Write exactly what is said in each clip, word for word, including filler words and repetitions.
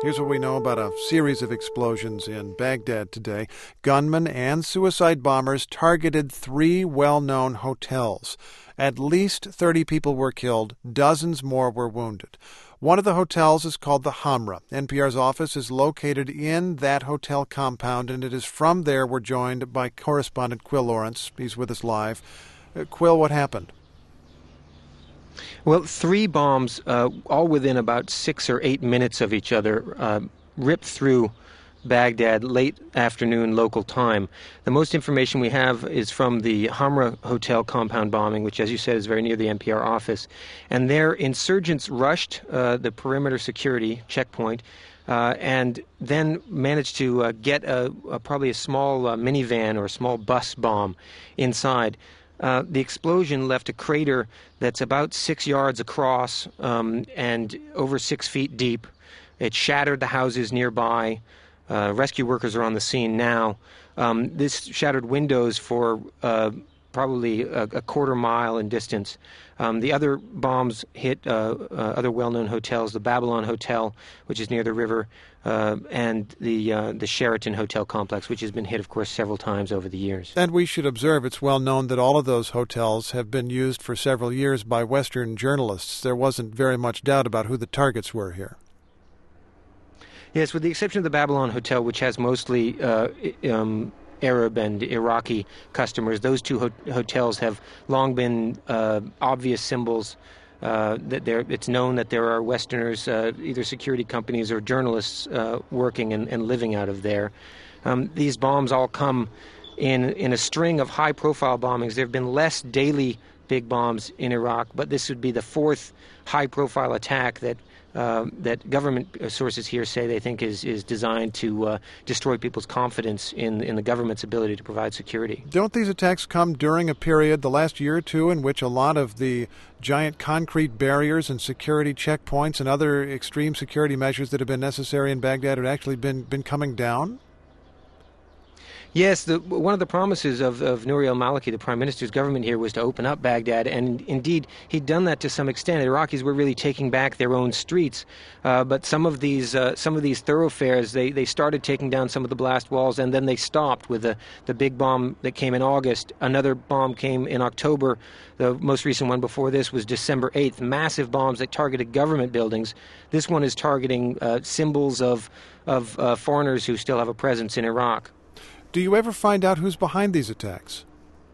Here's what we know about a series of explosions in Baghdad today. Gunmen and suicide bombers targeted three well-known hotels. At least thirty people were killed. Dozens more were wounded. One of the hotels is called the Hamra. N P R's office is located in that hotel compound, and it is from there we're joined by correspondent Quill Lawrence. He's with us live. Uh, Quill, what happened? Well, three bombs, uh, all within about six or eight minutes of each other, uh, ripped through Baghdad late afternoon local time. The most information we have is from the Hamra Hotel compound bombing, which, as you said, is very near the N P R office. And there, insurgents rushed uh, the perimeter security checkpoint uh, and then managed to uh, get a, a, probably a small uh, minivan or a small bus bomb inside. Uh, the explosion left a crater that's about six yards across um, and over six feet deep. It shattered the houses nearby. Uh, rescue workers are on the scene now. Um, this shattered windows for uh, probably a, a quarter mile in distance. Um, the other bombs hit uh, uh, other well-known hotels, the Babylon Hotel, which is near the river, uh, and the uh, the Sheraton Hotel complex, which has been hit, of course, several times over the years. And we should observe it's well known that all of those hotels have been used for several years by Western journalists. There wasn't very much doubt about who the targets were here. Yes, with the exception of the Babylon Hotel, which has mostly uh, um, Arab and Iraqi customers, those two ho- hotels have long been uh, obvious symbols uh, that there. It's known that there are Westerners, uh, either security companies or journalists, uh, working and, and living out of there. Um, these bombs all come in in a string of high-profile bombings. There have been less daily big bombs in Iraq, but this would be the fourth high-profile attack that. Uh, that government sources here say they think is, is designed to uh, destroy people's confidence in, in the government's ability to provide security. Don't these attacks come during a period, the last year or two, in which a lot of the giant concrete barriers and security checkpoints and other extreme security measures that have been necessary in Baghdad had actually been, been coming down? Yes, the, one of the promises of, of Nouri al-Maliki, the prime minister's government here, was to open up Baghdad, and indeed he'd done that to some extent. The Iraqis were really taking back their own streets, uh, but some of these uh, some of these thoroughfares, they, they started taking down some of the blast walls, and then they stopped with the, the big bomb that came in August. Another bomb came in October. The most recent one before this was December eighth. Massive bombs that targeted government buildings. This one is targeting uh, symbols of, of uh, foreigners who still have a presence in Iraq. Do you ever find out who's behind these attacks?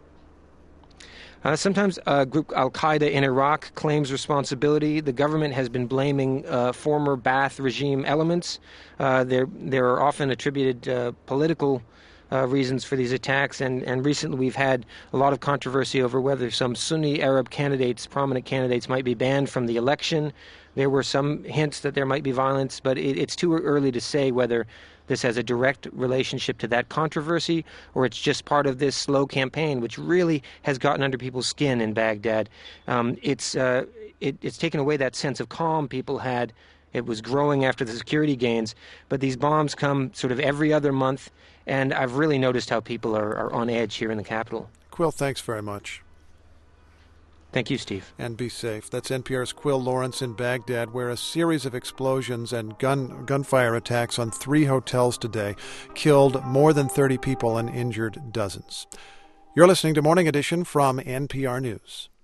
Uh, sometimes uh, group Al-Qaeda in Iraq claims responsibility. The government has been blaming uh, former Ba'ath regime elements. Uh, there, there are often attributed uh, political uh, reasons for these attacks, and, and recently we've had a lot of controversy over whether some Sunni Arab candidates, prominent candidates, might be banned from the election. There were some hints that there might be violence, but it, it's too early to say whether this has a direct relationship to that controversy, or it's just part of this slow campaign, which really has gotten under people's skin in Baghdad. Um, it's uh, it, it's taken away that sense of calm people had. It was growing after the security gains, but these bombs come sort of every other month, and I've really noticed how people are, are on edge here in the capital. Quill, thanks very much. Thank you, Steve. And be safe. That's N P R's Quill Lawrence in Baghdad, where a series of explosions and gun gunfire attacks on three hotels today killed more than thirty people and injured dozens. You're listening to Morning Edition from N P R News.